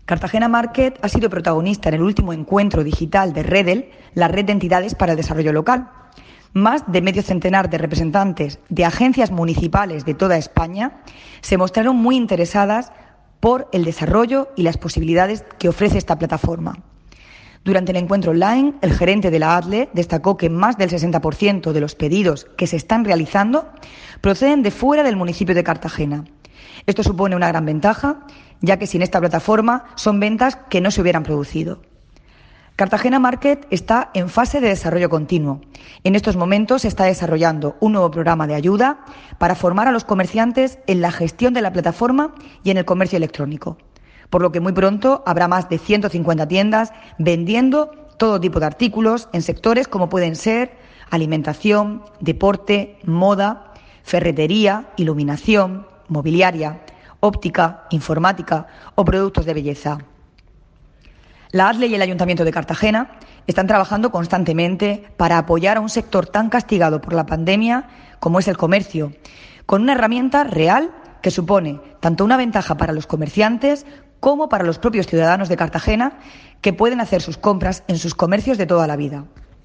Cartagena Market ha sido protagonista en el último encuentro digital de REDEL, la Red de Entidades para el Desarrollo Local. Más de medio centenar de representantes de agencias municipales de toda España se mostraron muy interesadas por el desarrollo y las posibilidades que ofrece esta plataforma. Durante el encuentro online, el gerente de la ADLE destacó que más del 60% de los pedidos que se están realizando proceden de fuera del municipio de Cartagena. Esto supone una gran ventaja, ya que sin esta plataforma son ventas que no se hubieran producido. Cartagena Market está en fase de desarrollo continuo. En estos momentos se está desarrollando un nuevo programa de ayuda para formar a los comerciantes en la gestión de la plataforma y en el comercio electrónico, por lo que muy pronto habrá más de 150 tiendas vendiendo todo tipo de artículos en sectores como pueden ser alimentación, deporte, moda, ferretería, iluminación, mobiliaria, óptica, informática o productos de belleza. La ADLE y el Ayuntamiento de Cartagena están trabajando constantemente para apoyar a un sector tan castigado por la pandemia como es el comercio, con una herramienta real que supone tanto una ventaja para los comerciantes como para los propios ciudadanos de Cartagena que pueden hacer sus compras en sus comercios de toda la vida.